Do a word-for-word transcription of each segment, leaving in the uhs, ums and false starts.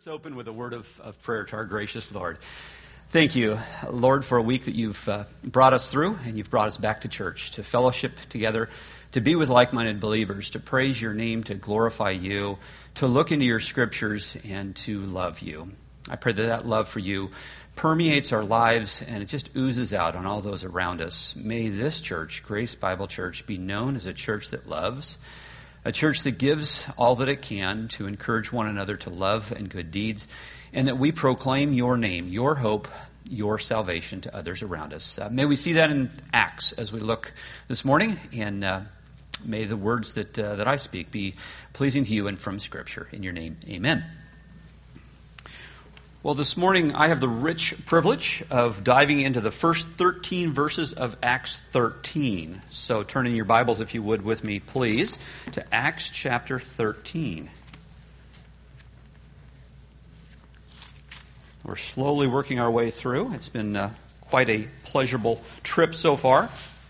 Let's open with a word of, of prayer to our gracious Lord. Thank you, Lord, for a week that you've uh, brought us through, and you've brought us back to church, to fellowship together, to be with like-minded believers, to praise your name, to glorify you, to look into your scriptures, and to love you. I pray that that love for you permeates our lives, and it just oozes out on all those around us. May this church, Grace Bible Church, be known as a church that loves, a church that gives all that it can to encourage one another to love and good deeds, and that we proclaim your name, your hope, your salvation to others around us. Uh, may we see that in Acts as we look this morning, and uh, may the words that uh, that I speak be pleasing to you and from Scripture. In your name, amen. Well, this morning I have the rich privilege of diving into the first thirteen verses of Acts thirteen. So turn in your Bibles, if you would, with me, please, to Acts chapter thirteen. We're slowly working our way through. It's been uh, quite a pleasurable trip so far.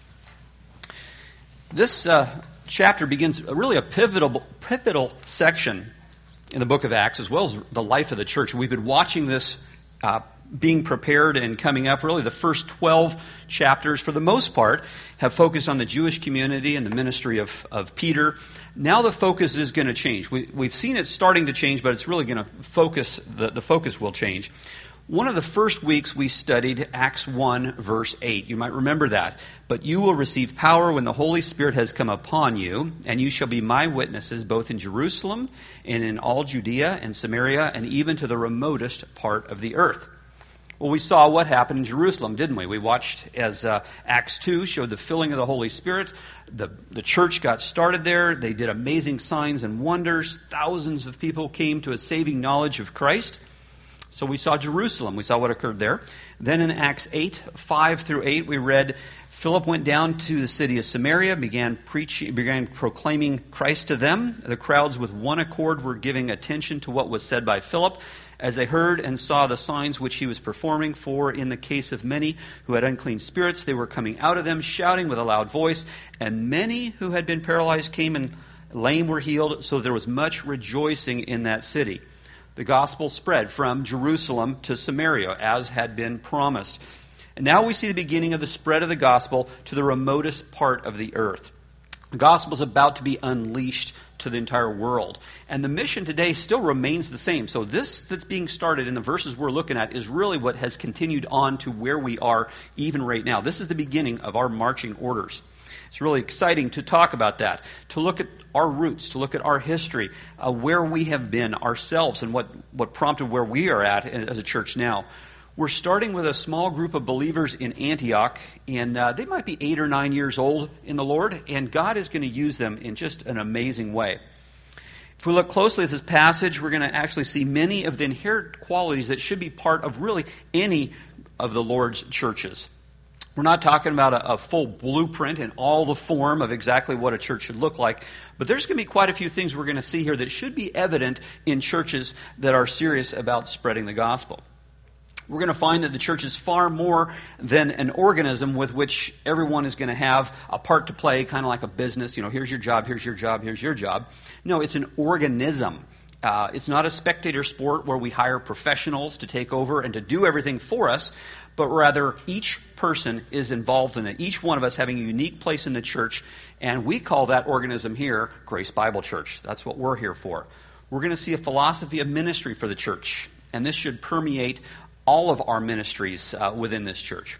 This uh, chapter begins really a pivotal, pivotal section in the book of Acts, as well as the life of the church. We've been watching this uh, being prepared and coming up. Really, the first twelve chapters, for the most part, have focused on the Jewish community and the ministry of, of Peter. Now the focus is going to change. We, we've seen it starting to change, but it's really going to focus, the, the focus will change. One of the first weeks we studied Acts one, verse eight. You might remember that. But you will receive power when the Holy Spirit has come upon you, and you shall be my witnesses both in Jerusalem and in all Judea and Samaria and even to the remotest part of the earth. Well, we saw what happened in Jerusalem, didn't we? We watched as uh, Acts two showed the filling of the Holy Spirit. The, the church got started there. They did amazing signs and wonders. Thousands of people came to a saving knowledge of Christ. So we saw Jerusalem. We saw what occurred there. Then in Acts eight, five through eight, we read, Philip went down to the city of Samaria, began preaching, began proclaiming Christ to them. The crowds with one accord were giving attention to what was said by Philip, as they heard and saw the signs which he was performing. For in the case of many who had unclean spirits, they were coming out of them, shouting with a loud voice. And many who had been paralyzed came, and lame were healed, so there was much rejoicing in that city. The gospel spread from Jerusalem to Samaria, as had been promised. And now we see the beginning of the spread of the gospel to the remotest part of the earth. The gospel is about to be unleashed to the entire world. And the mission today still remains the same. So this that's being started in the verses we're looking at is really what has continued on to where we are even right now. This is the beginning of our marching orders. It's really exciting to talk about that, to look at our roots, to look at our history, uh, where we have been ourselves and what, what prompted where we are at as a church now. We're starting with a small group of believers in Antioch, and uh, they might be eight or nine years old in the Lord, and God is going to use them in just an amazing way. If we look closely at this passage, we're going to actually see many of the inherent qualities that should be part of really any of the Lord's churches. We're not talking about a, a full blueprint and all the form of exactly what a church should look like, but there's going to be quite a few things we're going to see here that should be evident in churches that are serious about spreading the gospel. We're going to find that the church is far more than an organism with which everyone is going to have a part to play, kind of like a business. You know, here's your job, here's your job, here's your job. No, it's an organism. Uh, it's not a spectator sport where we hire professionals to take over and to do everything for us, but rather each person is involved in it. Each one of us having a unique place in the church, and we call that organism here Grace Bible Church. That's what we're here for. We're going to see a philosophy of ministry for the church, and this should permeate all of our ministries uh, within this church.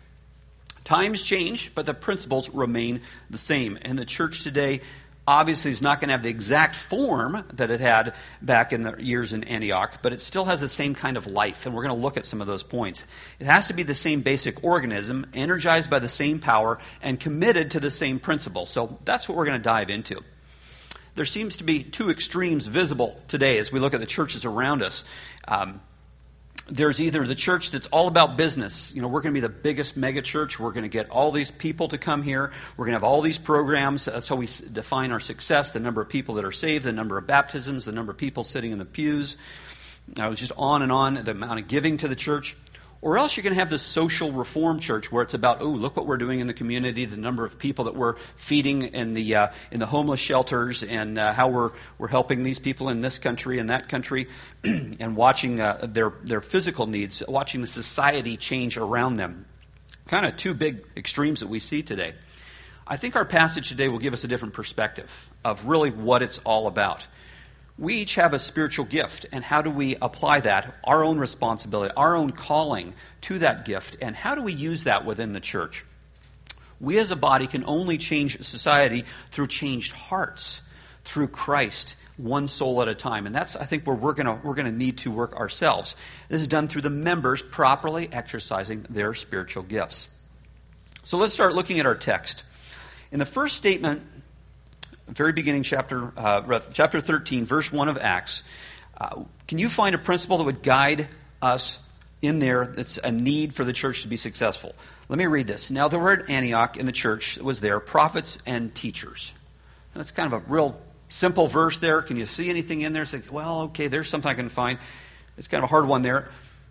Times change, but the principles remain the same. And the church today obviously is not going to have the exact form that it had back in the years in Antioch, but it still has the same kind of life, and we're going to look at some of those points. It has to be the same basic organism, energized by the same power, and committed to the same principle. So that's what we're going to dive into. There seems to be two extremes visible today as we look at the churches around us. Um, There's either the church that's all about business. You know, we're going to be the biggest mega church. We're going to get all these people to come here. We're going to have all these programs. That's how we define our success, the number of people that are saved, the number of baptisms, the number of people sitting in the pews. Uh, it's just on and on, the amount of giving to the church. Or else you're going to have this social reform church where it's about, oh, look what we're doing in the community, the number of people that we're feeding in the uh, in the homeless shelters, and uh, how we're we're helping these people in this country and that country, and watching uh, their their physical needs, watching the society change around them. Kind of two big extremes that we see today. I think our passage today will give us a different perspective of really what it's all about. We each have a spiritual gift, and how do we apply that, our own responsibility, our own calling to that gift, and how do we use that within the church? We as a body can only change society through changed hearts, through Christ, one soul at a time. And that's, I think, where we're going to we're going to need to work ourselves. This is done through the members properly exercising their spiritual gifts. So let's start looking at our text. In the first statement, very beginning, chapter uh, chapter thirteen, verse one of Acts, uh, can you find a principle that would guide us in there that's a need for the church to be successful? Let me read this. Now there were at Antioch in the church that was there prophets and teachers. And that's kind of a real simple verse there. Can you see anything in there? Say, well, okay, there's something I can find. It's kind of a hard one there.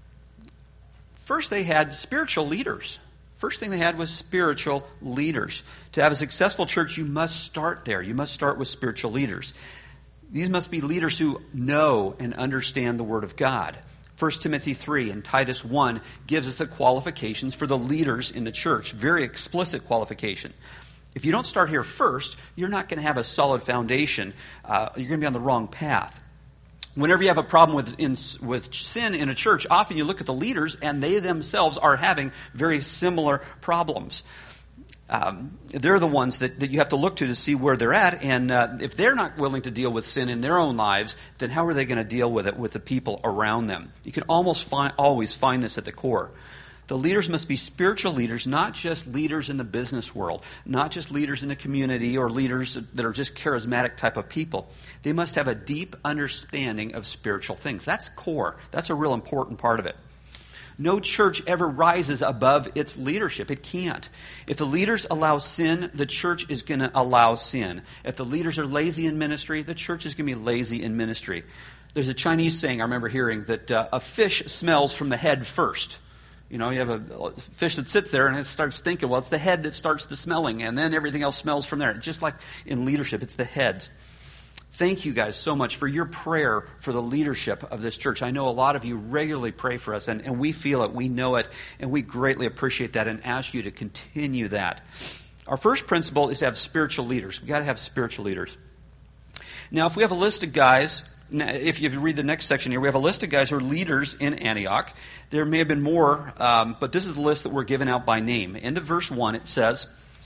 First, they had spiritual leaders. First thing they had was spiritual leaders. To have a successful church, you must start there. You must start with spiritual leaders. These must be leaders who know and understand the Word of God. First Timothy three and Titus one gives us the qualifications for the leaders in the church. Very explicit qualification. If you don't start here first, you're not going to have a solid foundation. Uh, you're going to be on the wrong path. Whenever you have a problem with in, with sin in a church, often you look at the leaders and they themselves are having very similar problems. Um, they're the ones that, that you have to look to to see where they're at. And uh, if they're not willing to deal with sin in their own lives, then how are they going to deal with it with the people around them? You can almost find, always find this at the core. The leaders must be spiritual leaders, not just leaders in the business world, not just leaders in the community or leaders that are just charismatic type of people. They must have a deep understanding of spiritual things. That's core. That's a real important part of it. No church ever rises above its leadership. It can't. If the leaders allow sin, the church is going to allow sin. If the leaders are lazy in ministry, the church is going to be lazy in ministry. There's a Chinese saying I remember hearing that uh, a fish smells from the head first. You know, you have a fish that sits there and it starts thinking, well, it's the head that starts the smelling, and then everything else smells from there. Just like in leadership, it's the head. Thank you guys so much for your prayer for the leadership of this church. I know a lot of you regularly pray for us, and, and we feel it, we know it, and we greatly appreciate that and ask you to continue that. Our first principle is to have spiritual leaders. We've got to have spiritual leaders. Now, if we have a list of guys, if you read the next section here, we have a list of guys who are leaders in Antioch. There may have been more, um, but this is the list that we're given out by name. End of verse one, it says,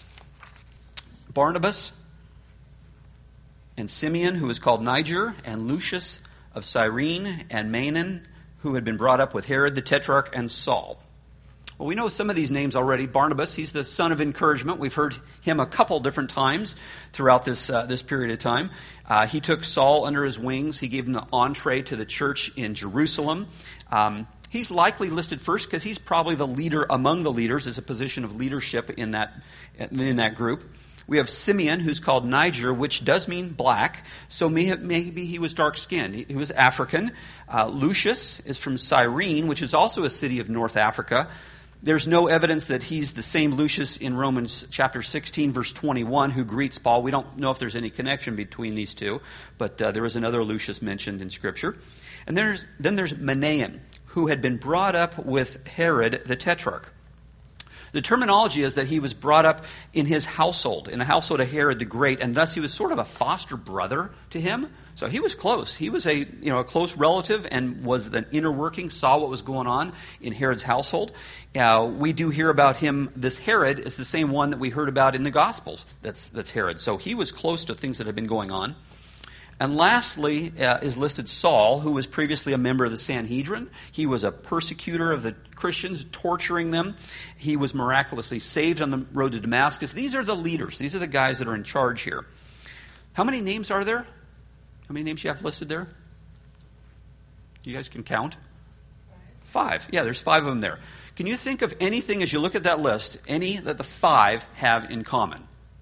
Barnabas and Simeon, who was called Niger, and Lucius of Cyrene, and Manaen, who had been brought up with Herod the Tetrarch, and Saul. Well, we know some of these names already. Barnabas, he's the son of encouragement. We've heard him a couple different times throughout this uh, this period of time. Uh, he took Saul under his wings. He gave him the entree to the church in Jerusalem. Um, he's likely listed first because he's probably the leader among the leaders, as a position of leadership in that in that group. We have Simeon, who's called Niger, which does mean black, so maybe he was dark-skinned. He was African. Uh, Lucius is from Cyrene, which is also a city of North Africa. There's no evidence that he's the same Lucius in Romans chapter sixteen, verse twenty-one, who greets Paul. We don't know if there's any connection between these two, but uh, there is another Lucius mentioned in Scripture. And there's, then there's Manaen, who had been brought up with Herod the Tetrarch. The terminology is that he was brought up in his household, in the household of Herod the Great, and thus he was sort of a foster brother to him. So he was close. He was a you know a close relative and was the inner working, saw what was going on in Herod's household. Uh, we do hear about him. This Herod is the same one that we heard about in the Gospels. That's that's Herod. So he was close to things that had been going on. And lastly uh, is listed Saul, who was previously a member of the Sanhedrin. He was a persecutor of the Christians, torturing them. He was miraculously saved on the road to Damascus. These are the leaders. These are the guys that are in charge here. How many names are there? How many names you have listed there? You guys can count? Five. Five. Yeah, there's five of them there. Can you think of anything as you look at that list, any that the five have in common?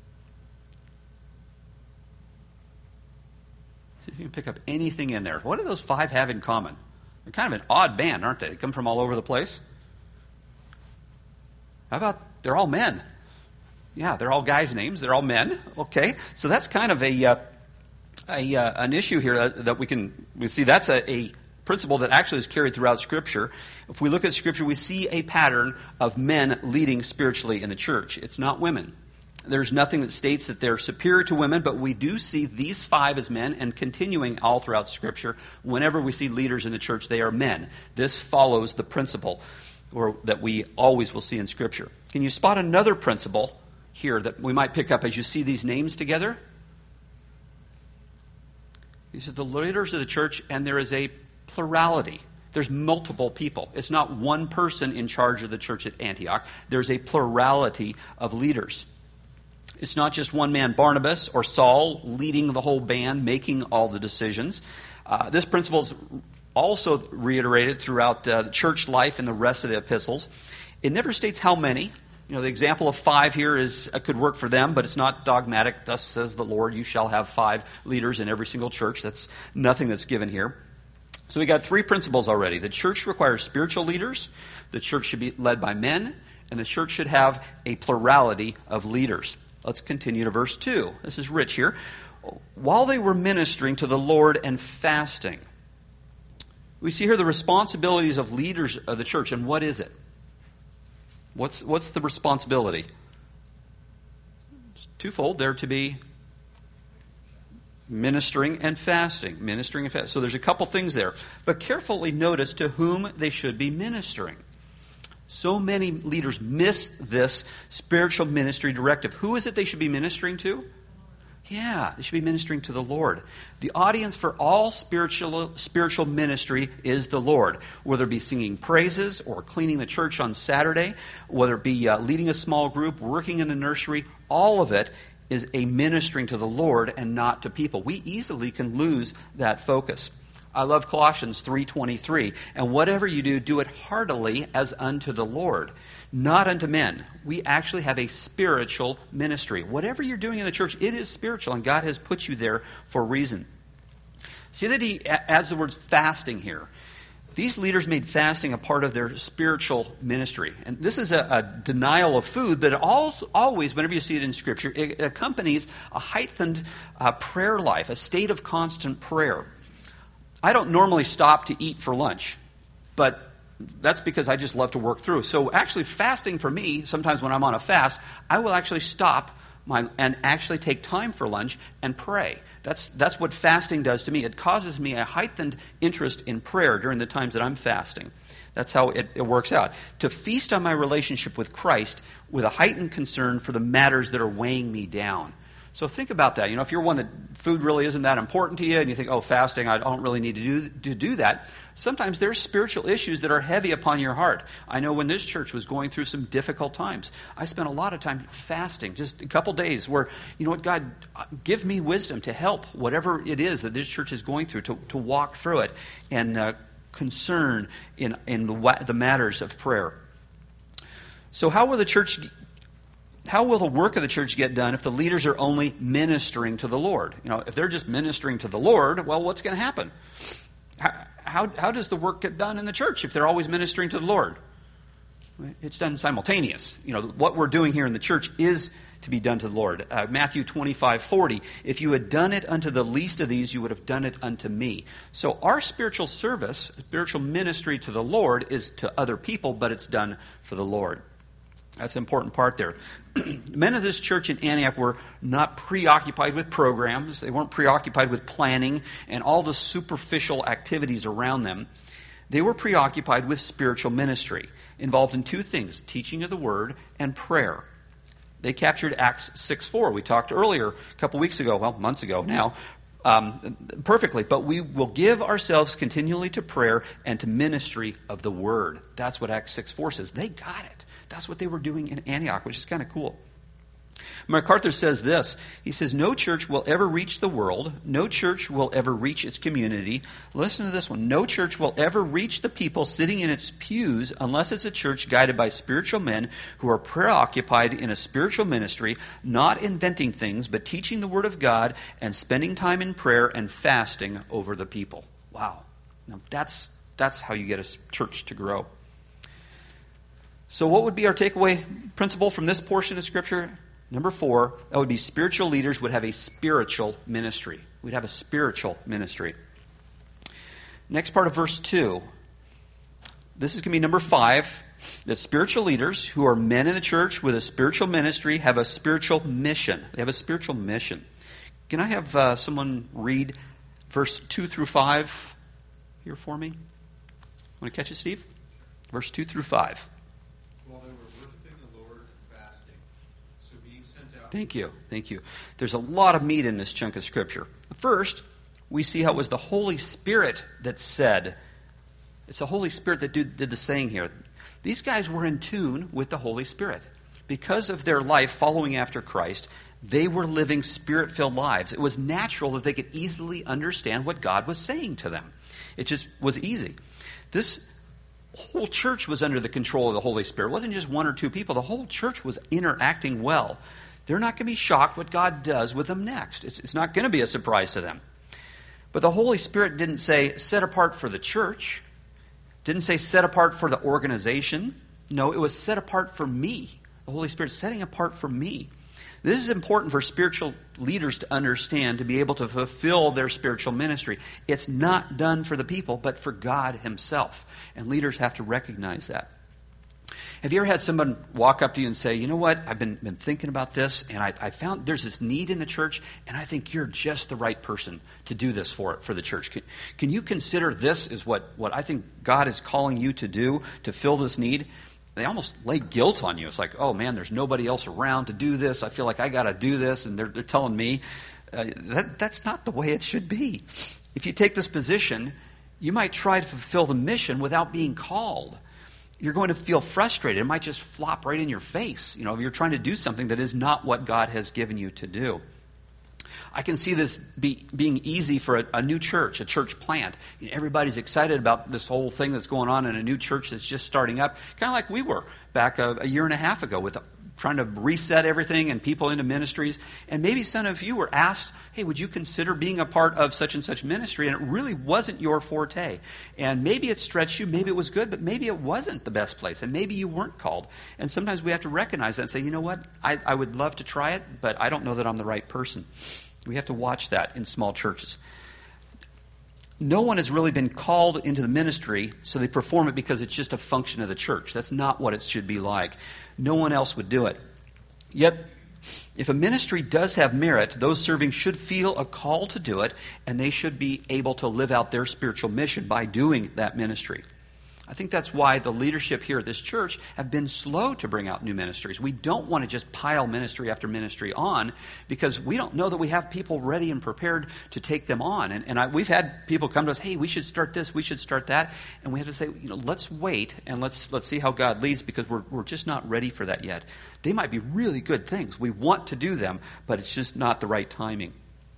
See if you can pick up anything in there. What do those five have in common? They're kind of an odd band, aren't they? They come from all over the place. How about they're all men? Yeah, they're all guys' names. They're all men. Okay, so that's kind of a, uh, a uh, an issue here that, that we can we see. That's a, a principle that actually is carried throughout Scripture. If we look at Scripture, we see a pattern of men leading spiritually in the church. It's not women. There's nothing that states that they're superior to women, but we do see these five as men, and continuing all throughout Scripture, whenever we see leaders in the church, they are men. This follows the principle or that we always will see in Scripture. Can you spot another principle here that we might pick up as you see these names together? These are the leaders of the church, and there is a plurality. There's multiple people. It's not one person in charge of the church at Antioch. There's a plurality of leaders. It's not just one man, Barnabas or Saul, leading the whole band, making all the decisions. Uh, this principle is also reiterated throughout uh, the church life and the rest of the epistles. It never states how many. You know, the example of five here is uh, could work for them, but it's not dogmatic. Thus says the Lord, you shall have five leaders in every single church. That's nothing that's given here. So we got three principles already. The church requires spiritual leaders. The church should be led by men. And the church should have a plurality of leaders. Let's continue to verse two. This is rich here. While they were ministering to the Lord and fasting. We see here the responsibilities of leaders of the church. And what is it? What's, what's the responsibility? It's twofold. They're to be ministering and fasting. Ministering and fasting. So there's a couple things there. But carefully notice to whom they should be ministering. So many leaders miss this spiritual ministry directive. Who is it they should be ministering to? Yeah, they should be ministering to the Lord. The audience for all spiritual spiritual ministry is the Lord. Whether it be singing praises or cleaning the church on Saturday, whether it be uh, leading a small group, working in the nursery, all of it is a ministering to the Lord and not to people. We easily can lose that focus. I love Colossians three twenty-three. And whatever you do, do it heartily as unto the Lord, not unto men. We actually have a spiritual ministry. Whatever you're doing in the church, it is spiritual, and God has put you there for a reason. See that he adds the word fasting here. These leaders made fasting a part of their spiritual ministry. And this is a, a denial of food, but it also, always, whenever you see it in Scripture, it accompanies a heightened uh, prayer life, a state of constant prayer. I don't normally stop to eat for lunch, but that's because I just love to work through. So actually fasting for me, sometimes when I'm on a fast, I will actually stop my, and actually take time for lunch and pray. That's, that's what fasting does to me. It causes me a heightened interest in prayer during the times that I'm fasting. That's how it, it works out. To feast on my relationship with Christ with a heightened concern for the matters that are weighing me down. So think about that. You know, if you're one that food really isn't that important to you and you think, oh, fasting, I don't really need to do, to do that. Sometimes there's spiritual issues that are heavy upon your heart. I know when this church was going through some difficult times, I spent a lot of time fasting, just a couple days where, you know what, God, give me wisdom to help whatever it is that this church is going through, to, to walk through it and uh, concern in, in the, the matters of prayer. So how will the church... How will the work of the church get done if the leaders are only ministering to the Lord? You know, if they're just ministering to the Lord, well, what's going to happen? How, how, how does the work get done in the church if they're always ministering to the Lord? It's done simultaneous. You know, what we're doing here in the church is to be done to the Lord. Uh, Matthew twenty-five forty, if you had done it unto the least of these, you would have done it unto me. So our spiritual service, spiritual ministry to the Lord is to other people, but it's done for the Lord. That's an important part there. Men of this church in Antioch were not preoccupied with programs. They weren't preoccupied with planning and all the superficial activities around them. They were preoccupied with spiritual ministry, involved in two things, teaching of the word and prayer. They captured Acts six four. We talked earlier, a couple weeks ago, well, months ago now, um, perfectly. But we will give ourselves continually to prayer and to ministry of the word. That's what Acts six four says. They got it. That's what they were doing in Antioch, which is kind of cool. MacArthur says this. He says, no church will ever reach the world. No church will ever reach its community. Listen to this one. No church will ever reach the people sitting in its pews unless it's a church guided by spiritual men who are preoccupied in a spiritual ministry, not inventing things, but teaching the Word of God and spending time in prayer and fasting over the people. Wow. Now that's, that's how you get a church to grow. So what would be our takeaway principle from this portion of Scripture? Number four, that would be spiritual leaders would have a spiritual ministry. We'd have a spiritual ministry. Next part of verse two. This is going to be number five. That spiritual leaders who are men in the church with a spiritual ministry have a spiritual mission. They have a spiritual mission. Can I have uh, someone read verse two through five here for me? Want to catch it, Steve? Verse two through five. While they were worshiping the Lord and fasting, so being sent out... Thank you, thank you. There's a lot of meat in this chunk of Scripture. First, we see how it was the Holy Spirit that said. It's the Holy Spirit that did, did the saying here. These guys were in tune with the Holy Spirit. Because of their life following after Christ, they were living Spirit-filled lives. It was natural that they could easily understand what God was saying to them. It just was easy. This whole church was under the control of the Holy Spirit. It wasn't just one or two people. The whole church was interacting well. They're not going to be shocked what God does with them next. It's, it's not going to be a surprise to them. But the Holy Spirit didn't say, set apart for the church. Didn't say set apart for the organization. No, it was set apart for me. The Holy Spirit setting apart for me. This is important for spiritual leaders to understand, to be able to fulfill their spiritual ministry. It's not done for the people, but for God Himself. And leaders have to recognize that. Have you ever had someone walk up to you and say, you know what, I've been, been thinking about this, and I, I found there's this need in the church, and I think you're just the right person to do this for for the church. Can, can you consider this is what, what I think God is calling you to do to fill this need? They almost lay guilt on you. It's like, oh man, there's nobody else around to do this. I feel like I got to do this, and they're, they're telling me. Uh, that, that's not the way it should be. If you take this position, you might try to fulfill the mission without being called. You're going to feel frustrated. It might just flop right in your face. You know, if you're trying to do something that is not what God has given you to do. I can see this be, being easy for a, a new church, a church plant. You know, everybody's excited about this whole thing that's going on in a new church that's just starting up, kind of like we were back a, a year and a half ago with trying to reset everything and people into ministries. And maybe some of you were asked, hey, would you consider being a part of such and such ministry? And it really wasn't your forte. And maybe it stretched you, maybe it was good, but maybe it wasn't the best place. And maybe you weren't called. And sometimes we have to recognize that and say, you know what, I, I would love to try it, but I don't know that I'm the right person. We have to watch that in small churches. No one has really been called into the ministry, so they perform it because it's just a function of the church. That's not what it should be like. No one else would do it. Yet, if a ministry does have merit, those serving should feel a call to do it, and they should be able to live out their spiritual mission by doing that ministry. I think that's why the leadership here at this church have been slow to bring out new ministries. We don't want to just pile ministry after ministry on because we don't know that we have people ready and prepared to take them on. And, and I, we've had people come to us, hey, we should start this, we should start that. And we have to say, you know, let's wait and let's let's see how God leads because we're we're just not ready for that yet. They might be really good things. We want to do them, but it's just not the right timing.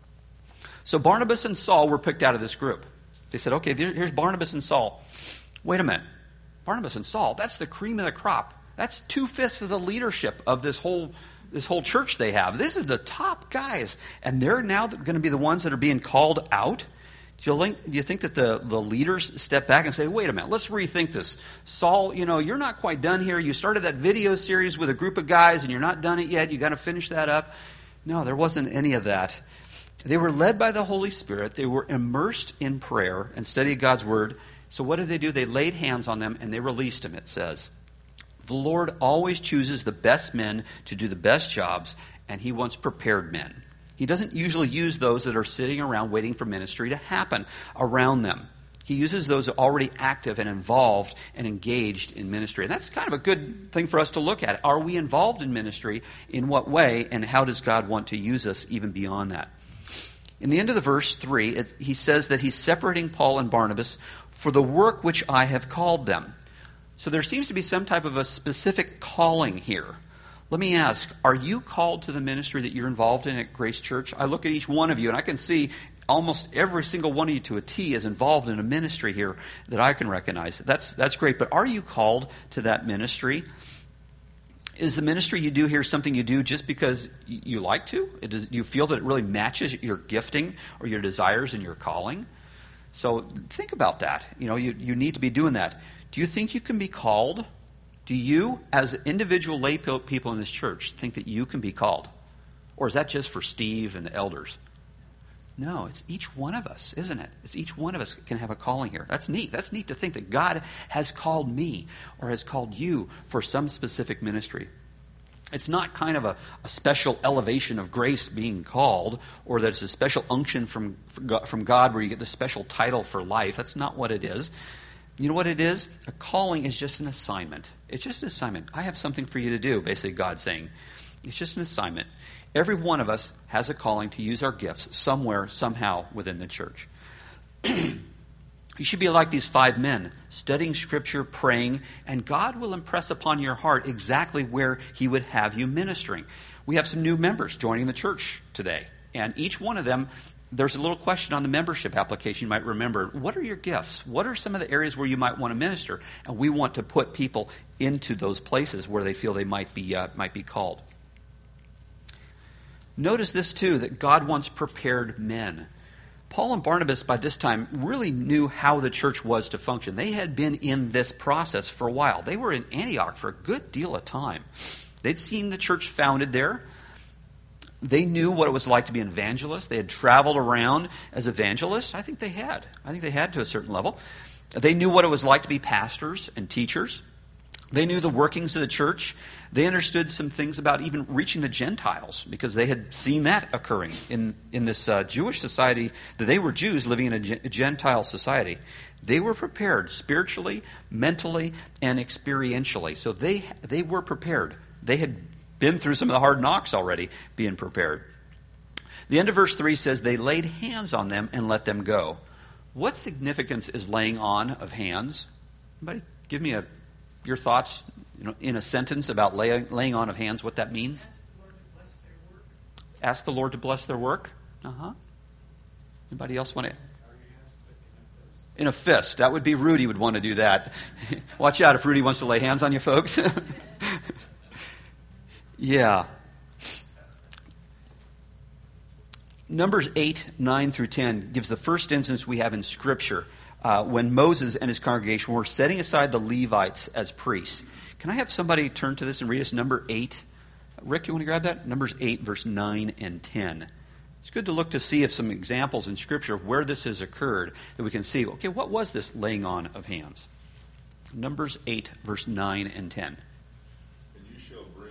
So Barnabas and Saul were picked out of this group. They said, okay, there, here's Barnabas and Saul. Wait a minute. Barnabas and Saul, that's the cream of the crop. That's two-fifths of the leadership of this whole this whole church they have. This is the top guys. And they're now going to be the ones that are being called out? Do you think, do you think that the, the leaders step back and say, wait a minute, let's rethink this. Saul, you know, you're not quite done here. You started that video series with a group of guys and you're not done it yet. You got to finish that up. No, there wasn't any of that. They were led by the Holy Spirit. They were immersed in prayer and studying God's Word. So what did they do? They laid hands on them and they released them, it says. The Lord always chooses the best men to do the best jobs, and He wants prepared men. He doesn't usually use those that are sitting around waiting for ministry to happen around them. He uses those already active and involved and engaged in ministry. And that's kind of a good thing for us to look at. Are we involved in ministry? In what way? And how does God want to use us even beyond that? In the end of the verse three, it, he says that he's separating Paul and Barnabas for the work which I have called them. So there seems to be some type of a specific calling here. Let me ask, are you called to the ministry that you're involved in at Grace Church? I look at each one of you and I can see almost every single one of you to a T is involved in a ministry here that I can recognize. That's, that's great, but are you called to that ministry? Is the ministry you do here something you do just because you like to? It does, do you feel that it really matches your gifting or your desires and your calling? So think about that. You know, you, you need to be doing that. Do you think you can be called Do you, as individual lay people in this church, think that you can be called? Or is that just for Steve and the elders? No, it's each one of us, isn't it? It's each one of us can have a calling here. That's neat. That's neat to think that God has called me or has called you for some specific ministry. It's not kind of a, a special elevation of grace being called, or that it's a special unction from, from God where you get the special title for life. That's not what it is. You know what it is? A calling is just an assignment. It's just an assignment. I have something for you to do, basically God's saying. It's just an assignment. Every one of us has a calling to use our gifts somewhere, somehow within the church. You should be like these five men, studying Scripture, praying, and God will impress upon your heart exactly where He would have you ministering. We have some new members joining the church today, and each one of them, there's a little question on the membership application you might remember. What are your gifts? What are some of the areas where you might want to minister? And we want to put people into those places where they feel they might be uh, might be called. Notice this too, that God wants prepared men. Paul and Barnabas, by this time, really knew how the church was to function. They had been in this process for a while. They were in Antioch for a good deal of time. They'd seen the church founded there. They knew what it was like to be an evangelist. They had traveled around as evangelists. I think they had. I think they had to a certain level. They knew what it was like to be pastors and teachers. They knew the workings of the church. They understood some things about even reaching the Gentiles because they had seen that occurring in, in this uh, Jewish society, that they were Jews living in a, a Gentile society. They were prepared spiritually, mentally, and experientially. So they they were prepared. They had been through some of the hard knocks already, being prepared. The end of verse three says, they laid hands on them and let them go. What significance is laying on of hands? Anybody give me a your thoughts, you know, in a sentence about lay, laying on of hands, what that means? Ask the Lord to bless their work. Uh-huh. Anybody else want to? In a fist. That would be Rudy would want to do that. Watch out if Rudy wants to lay hands on you folks. Yeah. Numbers eight, nine through ten gives the first instance we have in Scripture uh, when Moses and his congregation were setting aside the Levites as priests. Can I have somebody turn to this and read us number eight? Rick, you want to grab that? Numbers eight, verse nine and ten. It's good to look to see if some examples in Scripture of where this has occurred, that we can see, okay, what was this laying on of hands? Numbers eight, verse nine and ten. And you shall bring...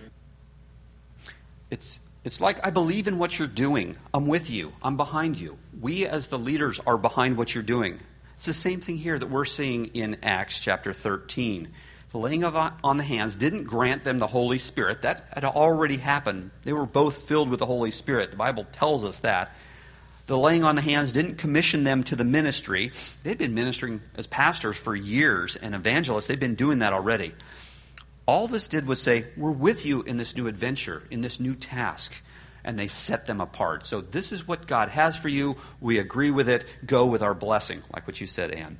It's it's like, I believe in what you're doing. I'm with you. I'm behind you. We as the leaders are behind what you're doing. It's the same thing here that we're seeing in Acts chapter thirteen. The laying of on the hands didn't grant them the Holy Spirit. That had already happened. They were both filled with the Holy Spirit. The Bible tells us that. The laying on the hands didn't commission them to the ministry. They'd been ministering as pastors for years and evangelists. They'd been doing that already. All this did was say, we're with you in this new adventure, in this new task. And they set them apart. So this is what God has for you. We agree with it. Go with our blessing, like what you said, Ann.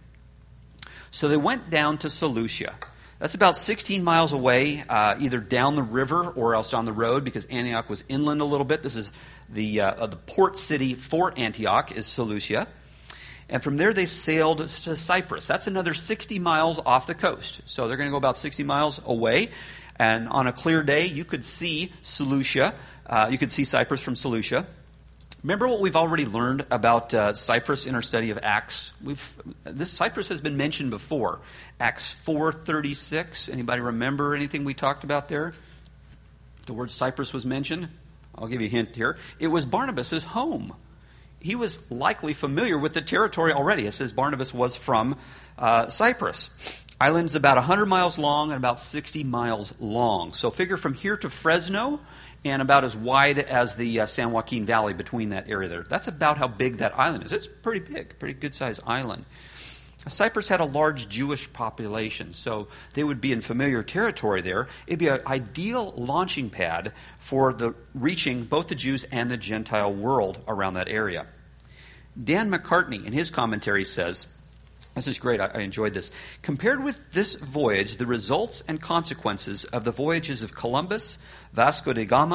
So they went down to Seleucia. That's about sixteen miles away, uh, either down the river or else on the road, because Antioch was inland a little bit. This is the uh, uh, the port city for Antioch is Seleucia. And from there they sailed to Cyprus. That's another sixty miles off the coast. So they're going to go about sixty miles away. And on a clear day, you could see Seleucia. Uh, you could see Cyprus from Seleucia. Remember what we've already learned about uh, Cyprus in our study of Acts? We've this Cyprus has been mentioned before. Acts four thirty-six. Anybody remember anything we talked about there? The word Cyprus was mentioned. I'll give you a hint here. It was Barnabas' home. He was likely familiar with the territory already. It says Barnabas was from uh, Cyprus. Island's about one hundred miles long and about sixty miles long. So figure from here to Fresno and about as wide as the uh, San Joaquin Valley between that area there. That's about how big that island is. It's pretty big, pretty good-sized island. Cyprus had a large Jewish population, so they would be in familiar territory there. It'd be an ideal launching pad for the reaching both the Jews and the Gentile world around that area. Dan McCartney, in his commentary, says, this is great, I, I enjoyed this. Compared with this voyage, the results and consequences of the voyages of Columbus, Vasco da Gama,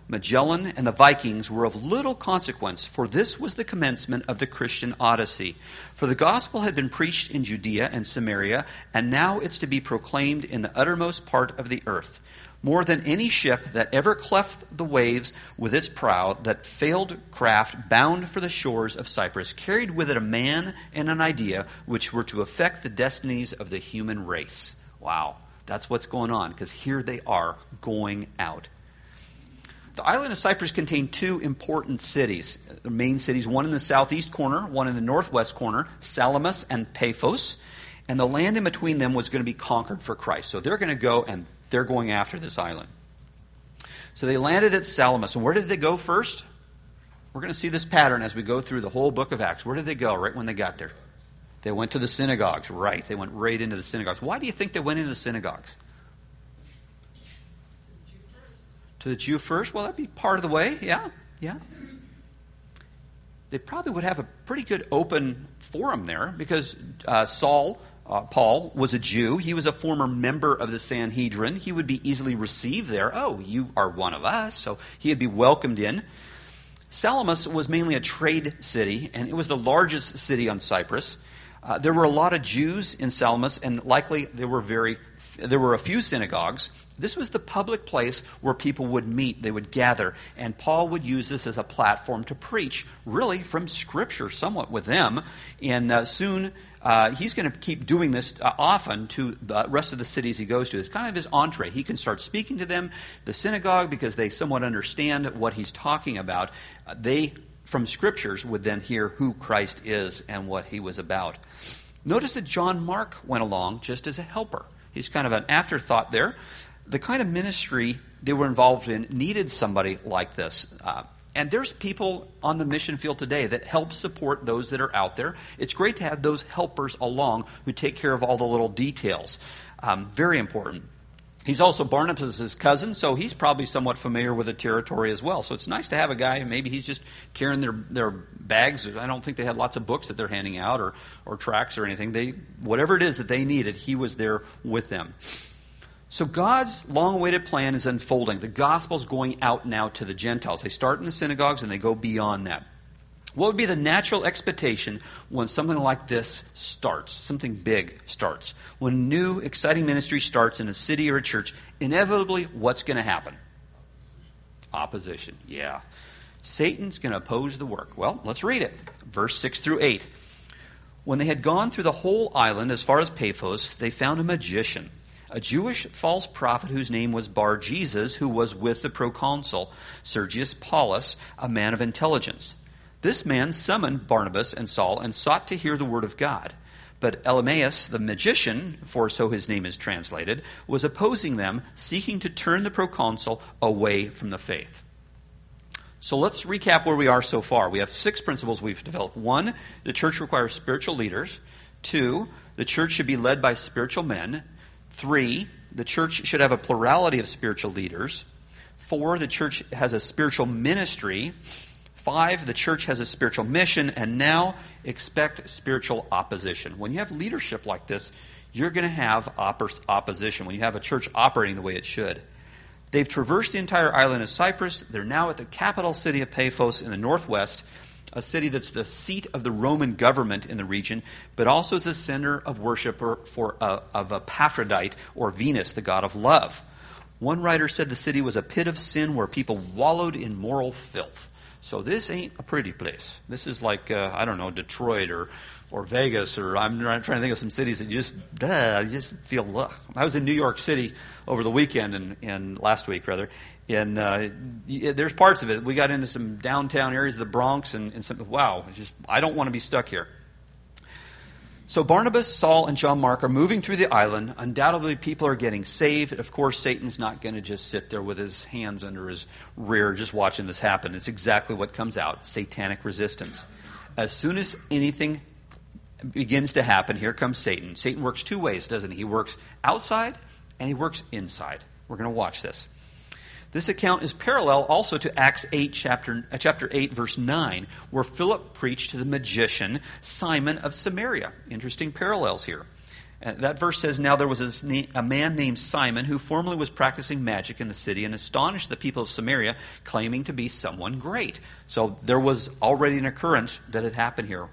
Magellan, and the Vikings were of little consequence, for this was the commencement of the Christian Odyssey. For the gospel had been preached in Judea and Samaria, and now it's to be proclaimed in the uttermost part of the earth. More than any ship that ever cleft the waves with its prow, that failed craft bound for the shores of Cyprus carried with it a man and an idea which were to affect the destinies of the human race. Wow, that's what's going on, because here they are going out. The island of Cyprus contained two important cities, the main cities, one in the southeast corner, one in the northwest corner, Salamis and Paphos. And the land in between them was going to be conquered for Christ. So they're going to go and they're going after this island. So they landed at Salamis. And where did they go first? We're going to see this pattern as we go through the whole book of Acts. Where did they go right when they got there? They went to the synagogues, right. They went right into the synagogues. Why do you think they went into the synagogues? To the Jew first? Well, that'd be part of the way. Yeah, yeah. They probably would have a pretty good open forum there because uh, Saul, uh, Paul, was a Jew. He was a former member of the Sanhedrin. He would be easily received there. Oh, you are one of us. So he would be welcomed in. Salamis was mainly a trade city, and it was the largest city on Cyprus. Uh, there were a lot of Jews in Salamis, and likely there were very there were a few synagogues. This was the public place where people would meet, they would gather, and Paul would use this as a platform to preach, really from Scripture, somewhat with them. And uh, soon uh, he's going to keep doing this uh, often to the rest of the cities he goes to. It's kind of his entree. He can start speaking to them, the synagogue, because they somewhat understand what he's talking about. Uh, they, from Scriptures, would then hear who Christ is and what he was about. Notice that John Mark went along just as a helper. He's kind of an afterthought there. The kind of ministry they were involved in needed somebody like this. Uh, and there's people on the mission field today that help support those that are out there. It's great to have those helpers along who take care of all the little details. Um, very important. He's also Barnabas' cousin, so he's probably somewhat familiar with the territory as well. So it's nice to have a guy, maybe he's just carrying their, their bags. I don't think they had lots of books that they're handing out or, or tracts or anything. They, whatever it is that they needed, he was there with them. So God's long-awaited plan is unfolding. The gospel's going out now to the Gentiles. They start in the synagogues and they go beyond that. What would be the natural expectation when something like this starts, something big starts? When new, exciting ministry starts in a city or a church, inevitably, what's going to happen? Opposition, yeah. Satan's going to oppose the work. Well, let's read it. Verse six through eight. When they had gone through the whole island as far as Paphos, they found a magician, a Jewish false prophet whose name was Bar-Jesus, who was with the proconsul Sergius Paulus, a man of intelligence. This man summoned Barnabas and Saul and sought to hear the word of God. But Elymas, the magician, for so his name is translated, was opposing them, seeking to turn the proconsul away from the faith. So let's recap where we are so far. We have six principles we've developed. One, the church requires spiritual leaders. Two, the church should be led by spiritual men. Three, the church should have a plurality of spiritual leaders. Four, the church has a spiritual ministry. Five, the church has a spiritual mission, and now expect spiritual opposition. When you have leadership like this, you're going to have oppos- opposition when you have a church operating the way it should. They've traversed the entire island of Cyprus. They're now at the capital city of Paphos in the northwest, a city that's the seat of the Roman government in the region, but also is the center of worship for, for uh, of Aphrodite, or Venus, the god of love. One writer said the city was a pit of sin where people wallowed in moral filth. So this ain't a pretty place. This is like, uh, I don't know, Detroit or or Vegas, or I'm trying to think of some cities that you just, duh, you just feel, ugh. I was in New York City over the weekend, and, and last week, rather, and uh, there's parts of it. We got into some downtown areas of the Bronx, and, and some, wow, it's just, I don't want to be stuck here. So Barnabas, Saul, and John Mark are moving through the island. Undoubtedly, people are getting saved. Of course, Satan's not going to just sit there with his hands under his rear just watching this happen. It's exactly what comes out, satanic resistance. As soon as anything begins to happen, here comes Satan. Satan works two ways, doesn't he? He works outside and he works inside. We're going to watch this. This account is parallel also to Acts eight, chapter, uh, chapter eight, verse nine, where Philip preached to the magician Simon of Samaria. Interesting parallels here. And that verse says, now there was a man named Simon who formerly was practicing magic in the city and astonished the people of Samaria, claiming to be someone great. So there was already an occurrence that had happened here.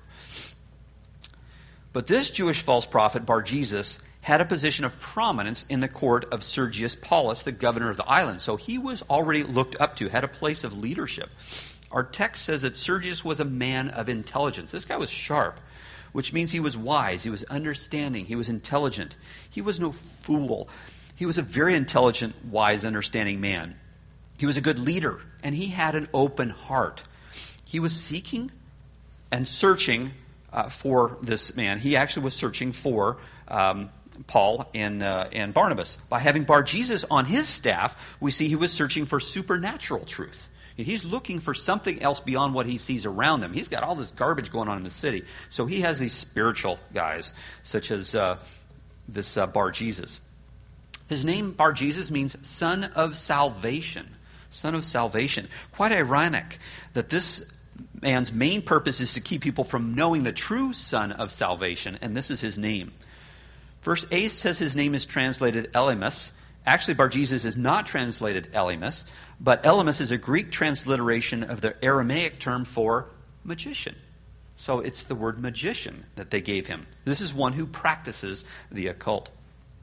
But this Jewish false prophet, Bar-Jesus, had a position of prominence in the court of Sergius Paulus, the governor of the island. So he was already looked up to, had a place of leadership. Our text says that Sergius was a man of intelligence. This guy was sharp, which means he was wise, he was understanding, he was intelligent. He was no fool. He was a very intelligent, wise, understanding man. He was a good leader, and he had an open heart. He was seeking and searching uh, for this man. He actually was searching for um, Paul and, uh, and Barnabas. By having Bar-Jesus on his staff, we see he was searching for supernatural truth. He's looking for something else beyond what he sees around him. He's got all this garbage going on in the city. So he has these spiritual guys, such as uh, this uh, Bar-Jesus. His name, Bar-Jesus, means son of salvation. Son of salvation. Quite ironic that this man's main purpose is to keep people from knowing the true son of salvation, and this is his name. Verse eight says his name is translated Elymas. Actually, Bar-Jesus is not translated Elymas, but Elymas is a Greek transliteration of the Aramaic term for magician. So it's the word magician that they gave him. This is one who practices the occult.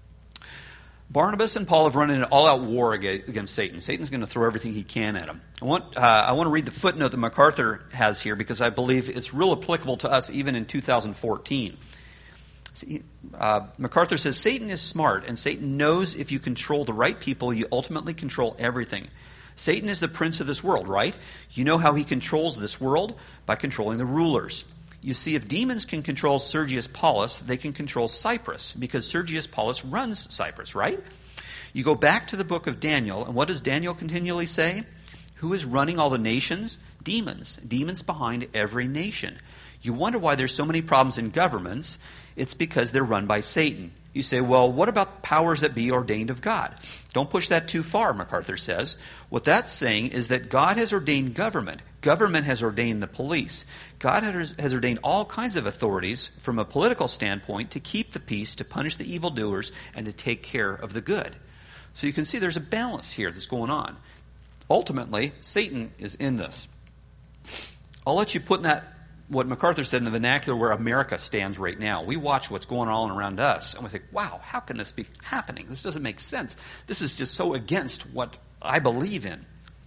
Barnabas and Paul have run into an all-out war against Satan. Satan's going to throw everything he can at him. I want, uh, I want to read the footnote that MacArthur has here because I believe it's real applicable to us even in two thousand fourteen. See, uh, MacArthur says, Satan is smart, and Satan knows if you control the right people, you ultimately control everything. Satan is the prince of this world, right? You know how he controls this world? By controlling the rulers. You see, if demons can control Sergius Paulus, they can control Cyprus, because Sergius Paulus runs Cyprus, right? You go back to the book of Daniel, and what does Daniel continually say? Who is running all the nations? Demons. Demons behind every nation. You wonder why there's so many problems in governments. It's because they're run by Satan. You say, well, what about powers that be ordained of God? Don't push that too far, MacArthur says. What that's saying is that God has ordained government. Government has ordained the police. God has, has ordained all kinds of authorities from a political standpoint to keep the peace, to punish the evildoers, and to take care of the good. So you can see there's a balance here that's going on. Ultimately, Satan is in this. I'll let you put in that what MacArthur said in the vernacular where America stands right now. We watch what's going on around us, and we think, wow, how can this be happening? This doesn't make sense. This is just so against what I believe in.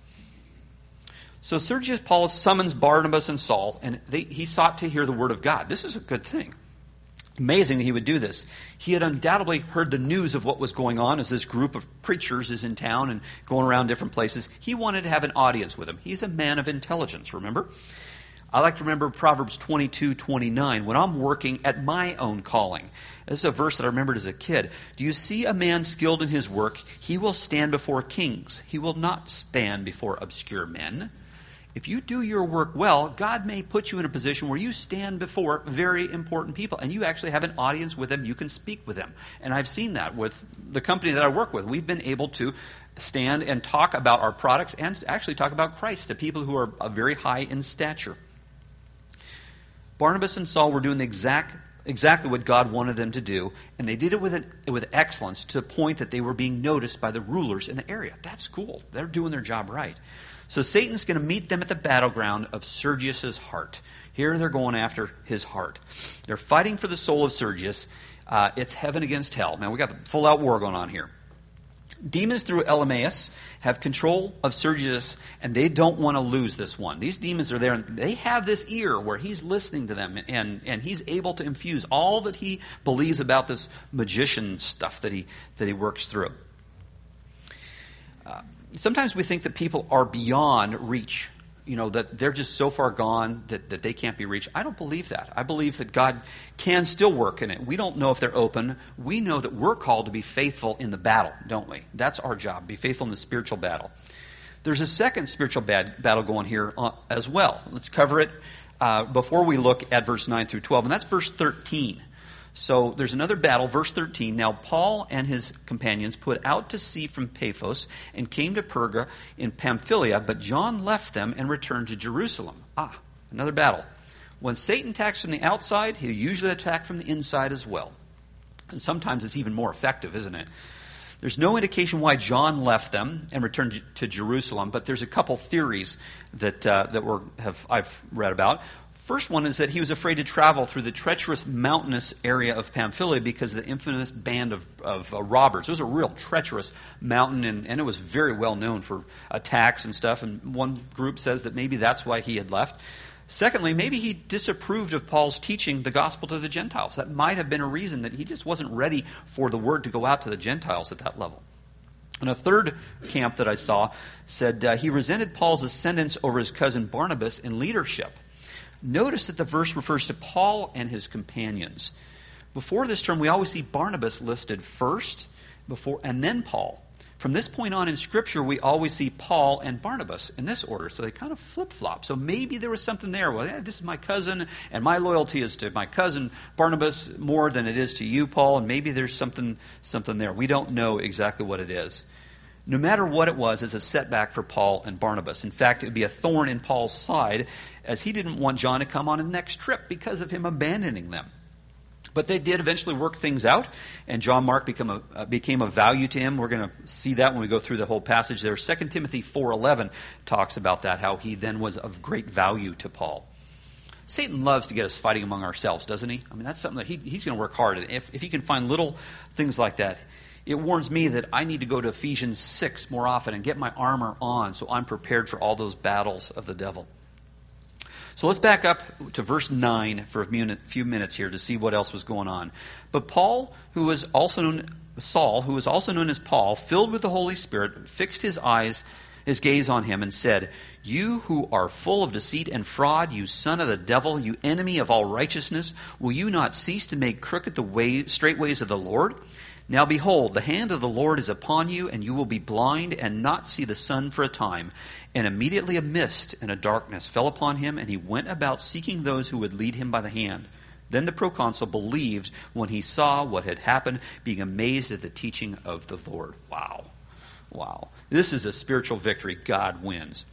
So Sergius Paulus summons Barnabas and Saul, and they, he sought to hear the word of God. This is a good thing. Amazing that he would do this. He had undoubtedly heard the news of what was going on as this group of preachers is in town and going around different places. He wanted to have an audience with him. He's a man of intelligence, remember? I like to remember Proverbs twenty-two twenty-nine, when I'm working at my own calling. This is a verse that I remembered as a kid. Do you see a man skilled in his work? He will stand before kings. He will not stand before obscure men. If you do your work well, God may put you in a position where you stand before very important people, and you actually have an audience with them. You can speak with them. And I've seen that with the company that I work with. We've been able to stand and talk about our products and actually talk about Christ to people who are very high in stature. Barnabas and Saul were doing the exact, exactly what God wanted them to do, and they did it with, an, with excellence to the point that they were being noticed by the rulers in the area. That's cool. They're doing their job right. So Satan's going to meet them at the battleground of Sergius's heart. Here they're going after his heart. They're fighting for the soul of Sergius. Uh, it's heaven against hell. Man, we got the full-out war going on here. Demons through Elymas have control of Sergius, and they don't want to lose this one. These demons are there, and they have this ear where he's listening to them, and, and he's able to infuse all that he believes about this magician stuff that he, that he works through. Uh, sometimes we think that people are beyond reach, you know, that they're just so far gone that, that they can't be reached. I don't believe that. I believe that God can still work in it. We don't know if they're open. We know that we're called to be faithful in the battle, don't we? That's our job, be faithful in the spiritual battle. There's a second spiritual bad, battle going here uh, as well. Let's cover it uh, before we look at verse nine through twelve, and that's verse thirteen. So there's another battle, verse thirteen. Now Paul and his companions put out to sea from Paphos and came to Perga in Pamphylia, but John left them and returned to Jerusalem. Ah, another battle. When Satan attacks from the outside, he'll usually attack from the inside as well. And sometimes it's even more effective, isn't it? There's no indication why John left them and returned to Jerusalem, but there's a couple theories that uh, that we're, have I've read about. First one is that he was afraid to travel through the treacherous mountainous area of Pamphylia because of the infamous band of, of uh, robbers. It was a real treacherous mountain, and, and it was very well known for attacks and stuff. And one group says that maybe that's why he had left. Secondly, maybe he disapproved of Paul's teaching the gospel to the Gentiles. That might have been a reason that he just wasn't ready for the word to go out to the Gentiles at that level. And a third camp that I saw said uh, he resented Paul's ascendance over his cousin Barnabas in leadership. Notice that the verse refers to Paul and his companions. Before this term, we always see Barnabas listed first, before, and then Paul. From this point on in Scripture, we always see Paul and Barnabas in this order. So they kind of flip-flop. So maybe there was something there. Well, yeah, this is my cousin, and my loyalty is to my cousin Barnabas more than it is to you, Paul. And maybe there's something, something there. We don't know exactly what it is. No matter what it was, it's a setback for Paul and Barnabas. In fact, it would be a thorn in Paul's side, as he didn't want John to come on the next trip because of him abandoning them. But they did eventually work things out, and John Mark become a, uh, became a value to him. We're going to see that when we go through the whole passage there. Second Timothy four eleven talks about that, how he then was of great value to Paul. Satan loves to get us fighting among ourselves, doesn't he? I mean, that's something that he, he's going to work hard at. If, if he can find little things like that, it warns me that I need to go to Ephesians six more often and get my armor on so I'm prepared for all those battles of the devil. So let's back up to verse nine for a minute, few minutes here to see what else was going on. But Paul, who was also known, Saul, who was also known as Paul, filled with the Holy Spirit, fixed his eyes, his gaze on him and said, "You who are full of deceit and fraud, you son of the devil, you enemy of all righteousness, will you not cease to make crooked the way, straight ways of the Lord? Now behold, the hand of the Lord is upon you, and you will be blind and not see the sun for a time." And immediately a mist and a darkness fell upon him, and he went about seeking those who would lead him by the hand. Then the proconsul believed when he saw what had happened, being amazed at the teaching of the Lord. Wow. Wow. This is a spiritual victory. God wins.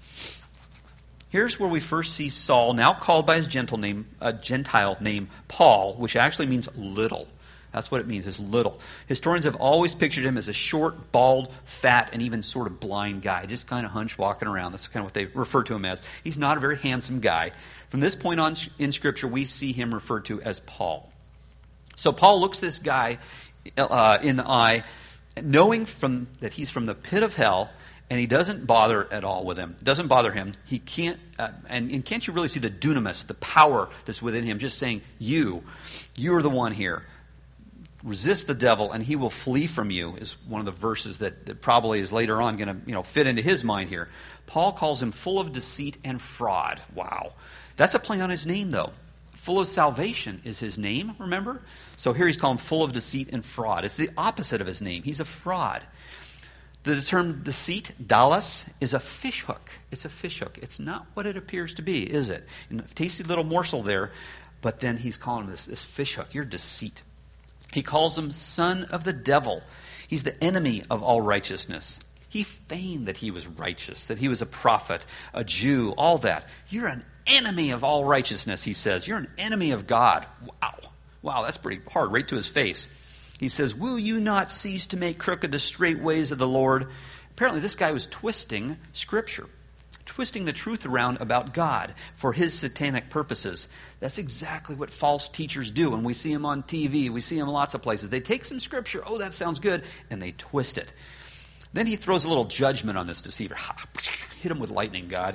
Here's where we first see Saul, now called by his gentle name, a Gentile name, Paul, which actually means little. That's what it means, is little. Historians have always pictured him as a short, bald, fat, and even sort of blind guy, just kind of hunched walking around. That's kind of what they refer to him as. He's not a very handsome guy. From this point on in Scripture, we see him referred to as Paul. So Paul looks this guy uh, in the eye, knowing from that he's from the pit of hell, and he doesn't bother at all with him. It doesn't bother him. He can't, uh, and, and can't you really see the dunamis, the power that's within him, just saying, you, you're the one here. Resist the devil and he will flee from you, is one of the verses that, that probably is later on going to you know fit into his mind here. Paul calls him full of deceit and fraud. Wow. That's a play on his name, though. Full of salvation is his name, remember? So here he's called him full of deceit and fraud. It's the opposite of his name. He's a fraud. The term deceit, dallas, is a fish hook. It's a fish hook. It's not what it appears to be, is it? A tasty little morsel there, but then he's calling him this, this fish hook. You're deceit. He calls him son of the devil. He's the enemy of all righteousness. He feigned that he was righteous, that he was a prophet, a Jew, all that. You're an enemy of all righteousness, he says. You're an enemy of God. Wow. Wow, that's pretty hard, right to his face. He says, will you not cease to make crooked the straight ways of the Lord? Apparently this guy was twisting Scripture, twisting the truth around about God for his satanic purposes. That's exactly what false teachers do. And we see them on T V. We see them in lots of places. They take some Scripture. Oh, that sounds good. And they twist it. Then he throws a little judgment on this deceiver. Hit him with lightning, God.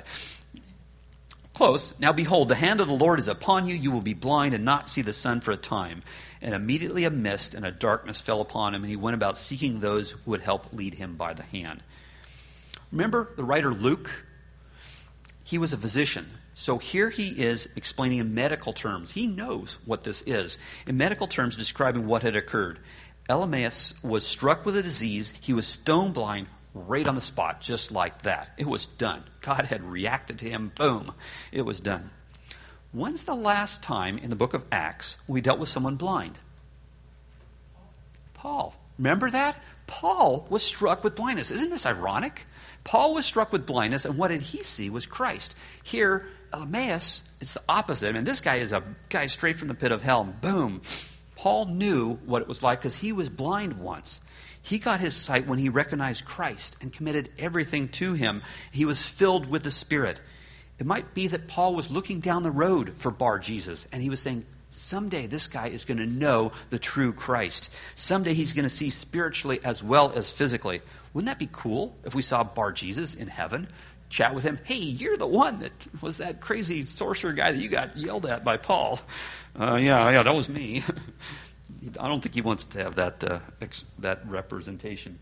Close. Now behold, the hand of the Lord is upon you. You will be blind and not see the sun for a time. And immediately a mist and a darkness fell upon him, and he went about seeking those who would help lead him by the hand. Remember the writer Luke? He was a physician. So here he is explaining in medical terms. He knows what this is. In medical terms, describing what had occurred. Elymas was struck with a disease. He was stone blind right on the spot, just like that. It was done. God had reacted to him. Boom. It was done. When's the last time in the book of Acts we dealt with someone blind? Paul. Remember that? Paul was struck with blindness. Isn't this ironic? Paul was struck with blindness, and what did he see was Christ. Here, Elymas, it's the opposite. I mean, this guy is a guy straight from the pit of hell, and boom, Paul knew what it was like because he was blind once. He got his sight when he recognized Christ and committed everything to him. He was filled with the Spirit. It might be that Paul was looking down the road for Bar Jesus, and he was saying, someday this guy is going to know the true Christ. Someday he's going to see spiritually as well as physically. Wouldn't that be cool if we saw Bar Jesus in heaven? Chat with him. Hey, you're the one that was that crazy sorcerer guy that you got yelled at by Paul. Uh, yeah, yeah, that was me. I don't think he wants to have that uh, ex- that representation.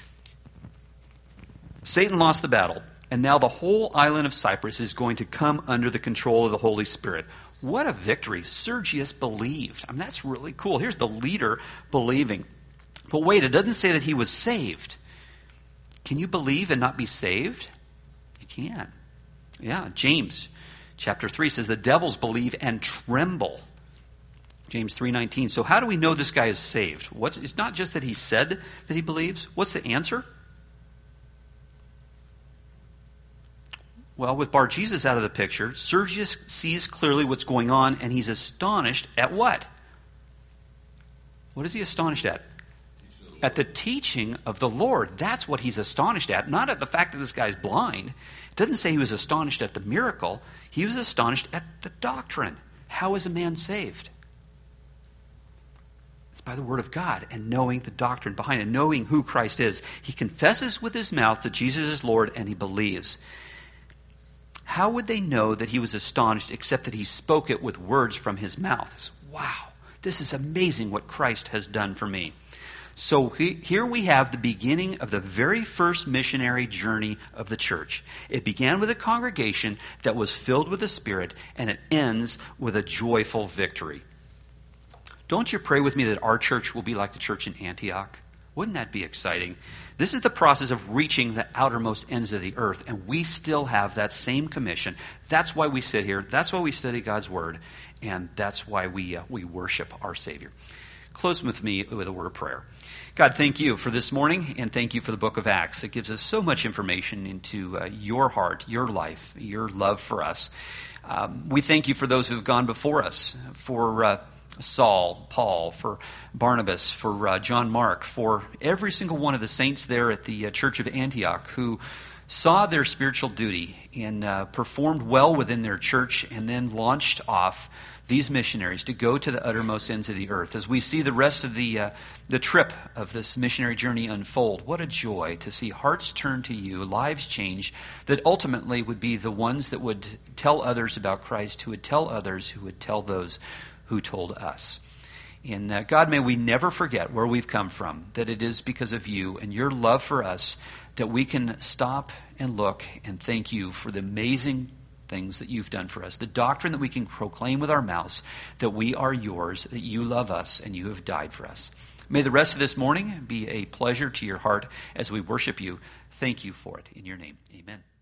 Satan lost the battle, and now the whole island of Cyprus is going to come under the control of the Holy Spirit. What a victory. Sergius believed. I mean, that's really cool. Here's the leader believing. But wait, it doesn't say that he was saved. Can you believe and not be saved? You can. Yeah, James chapter three says the devils believe and tremble. James three nineteen. So how do we know this guy is saved? What's, it's not just that he said that he believes. What's the answer? Well, with Bar Jesus out of the picture, Sergius sees clearly what's going on, and he's astonished at what? What is he astonished at? At the teaching of the Lord. That's what he's astonished at, not at the fact that this guy's blind. It doesn't say he was astonished at the miracle. He was astonished at the doctrine. How is a man saved? It's by the word of God and knowing the doctrine behind it, knowing who Christ is. He confesses with his mouth that Jesus is Lord, and he believes. How would they know that he was astonished except that he spoke it with words from his mouth? Wow, this is amazing what Christ has done for me. So he, here we have the beginning of the very first missionary journey of the church. It began with a congregation that was filled with the Spirit, and it ends with a joyful victory. Don't you pray with me that our church will be like the church in Antioch? Wouldn't that be exciting? This is the process of reaching the outermost ends of the earth, and we still have that same commission. That's why we sit here. That's why we study God's Word, and that's why we uh, we worship our Savior. Close with me with a word of prayer. God, thank you for this morning, and thank you for the book of Acts. It gives us so much information into uh, your heart, your life, your love for us. Um, we thank you for those who have gone before us, for uh, Saul, Paul, for Barnabas, for uh, John Mark, for every single one of the saints there at the uh, Church of Antioch who saw their spiritual duty and uh, performed well within their church and then launched off these missionaries to go to the uttermost ends of the earth. As we see the rest of the uh, the trip of this missionary journey unfold, what a joy to see hearts turn to you, lives change, that ultimately would be the ones that would tell others about Christ, who would tell others, who would tell those who told us. And uh, God, may we never forget where we've come from, that it is because of you and your love for us that we can stop and look and thank you for the amazing things that you've done for us, the doctrine that we can proclaim with our mouths, that we are yours, that you love us, and you have died for us. May the rest of this morning be a pleasure to your heart as we worship you. Thank you for it. In your name, amen.